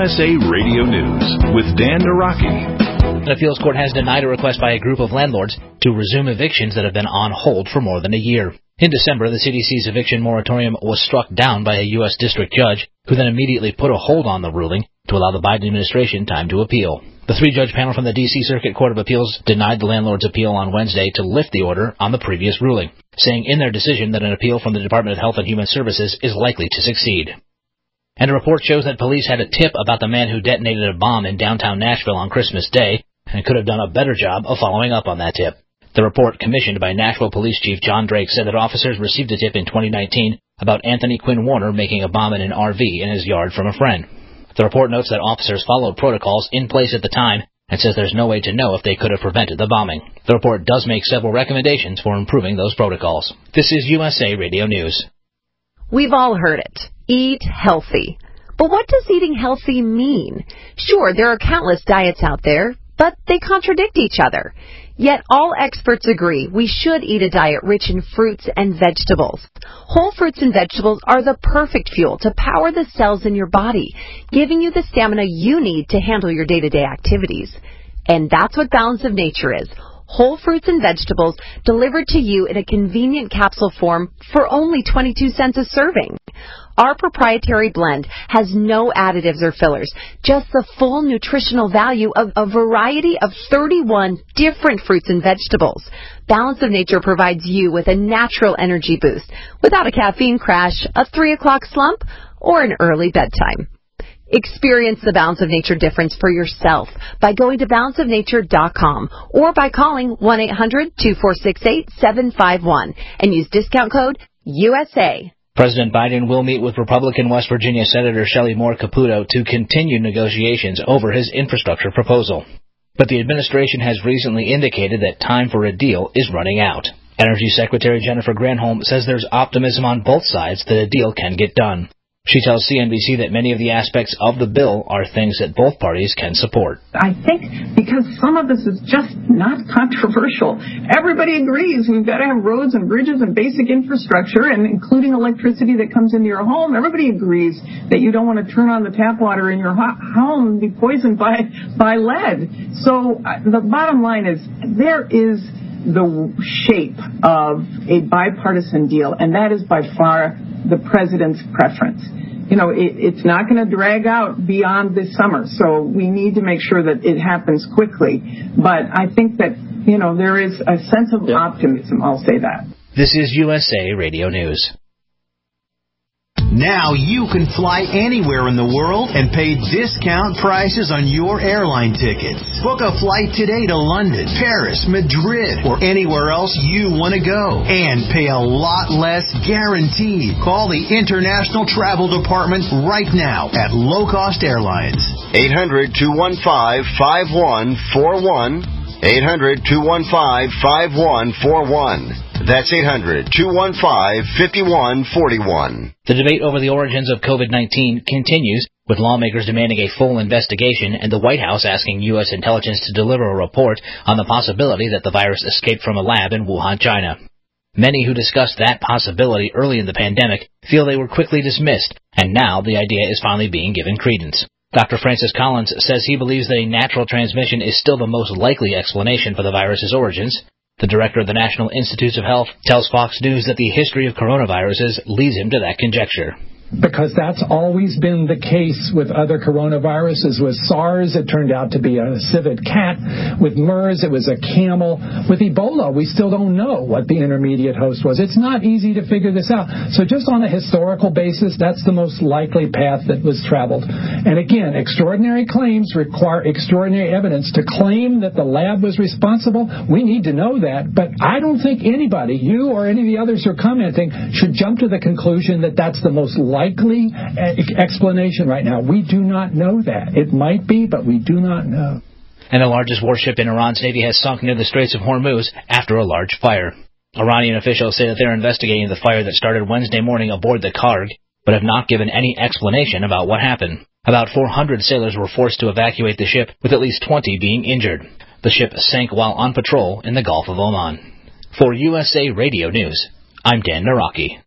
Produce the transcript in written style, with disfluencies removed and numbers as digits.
USA Radio News with Dan Naraki. An appeals court has denied a request by a group of landlords to resume evictions that have been on hold for more than a year. In December, the CDC's eviction moratorium was struck down by a U.S. district judge, who then immediately put a hold on the ruling to allow the Biden administration time to appeal. The three-judge panel from the D.C. Circuit Court of Appeals denied the landlord's appeal on Wednesday to lift the order on the previous ruling, saying in their decision that an appeal from the Department of Health and Human Services is likely to succeed. And a report shows that police had a tip about the man who detonated a bomb in downtown Nashville on Christmas Day and could have done a better job of following up on that tip. The report, commissioned by Nashville Police Chief John Drake, said that officers received a tip in 2019 about Anthony Quinn Warner making a bomb in an RV in his yard from a friend. The report notes that officers followed protocols in place at the time and says there's no way to know if they could have prevented the bombing. The report does make several recommendations for improving those protocols. This is USA Radio News. We've all heard it. Eat healthy. But what does eating healthy mean? Sure, there are countless diets out there, but they contradict each other. Yet all experts agree we should eat a diet rich in fruits and vegetables. Whole fruits and vegetables are the perfect fuel to power the cells in your body, giving you the stamina you need to handle your day-to-day activities. And that's what Balance of Nature is. Whole fruits and vegetables delivered to you in a convenient capsule form for only 22 cents a serving. Our proprietary blend has no additives or fillers, just the full nutritional value of a variety of 31 different fruits and vegetables. Balance of Nature provides you with a natural energy boost without a caffeine crash, a 3 o'clock slump, or an early bedtime. Experience the Balance of Nature difference for yourself by going to balanceofnature.com or by calling 1-800-246-8751 and use discount code USA. President Biden will meet with Republican West Virginia Senator Shelley Moore Capito to continue negotiations over his infrastructure proposal. But the administration has recently indicated that time for a deal is running out. Energy Secretary Jennifer Granholm says there's optimism on both sides that a deal can get done. She tells CNBC that many of the aspects of the bill are things that both parties can support. I think because some of this is just not controversial. Everybody agrees we've got to have roads and bridges and basic infrastructure, and including electricity that comes into your home. Everybody agrees that you don't want to turn on the tap water in your home and be poisoned by lead. So the bottom line is there is the shape of a bipartisan deal, and that is by far the president's preference. You know, it's not going to drag out beyond this summer, so we need to make sure that it happens quickly. But I think that, you know, there is a sense of optimism, I'll say that. This is USA Radio News. Now you can fly anywhere in the world and pay discount prices on your airline tickets. Book a flight today to London, Paris, Madrid, or anywhere else you want to go. And pay a lot less guaranteed. Call the International Travel Department right now at Low Cost Airlines. 800-215-5141. 800-215-5141. That's 800-215-5141. The debate over the origins of COVID-19 continues, with lawmakers demanding a full investigation and the White House asking U.S. intelligence to deliver a report on the possibility that the virus escaped from a lab in Wuhan, China. Many who discussed that possibility early in the pandemic feel they were quickly dismissed, and now the idea is finally being given credence. Dr. Francis Collins says he believes that a natural transmission is still the most likely explanation for the virus's origins. The director of the National Institutes of Health tells Fox News that the history of coronaviruses leads him to that conjecture. Because that's always been the case with other coronaviruses. With SARS, it turned out to be a civet cat. With MERS, it was a camel. With Ebola, we still don't know what the intermediate host was. It's not easy to figure this out. So just on a historical basis, that's the most likely path that was traveled. And again, extraordinary claims require extraordinary evidence. To claim that the lab was responsible, we need to know that. But I don't think anybody, you or any of the others who are commenting, should jump to the conclusion that that's the most likely explanation right now. We do not know that. It might be, but we do not know. And the largest warship in Iran's Navy has sunk near the Straits of Hormuz after a large fire. Iranian officials say that they're investigating the fire that started Wednesday morning aboard the Karg, but have not given any explanation about what happened. About 400 sailors were forced to evacuate the ship, with at least 20 being injured. The ship sank while on patrol in the Gulf of Oman. For USA Radio News, I'm Dan Naraki.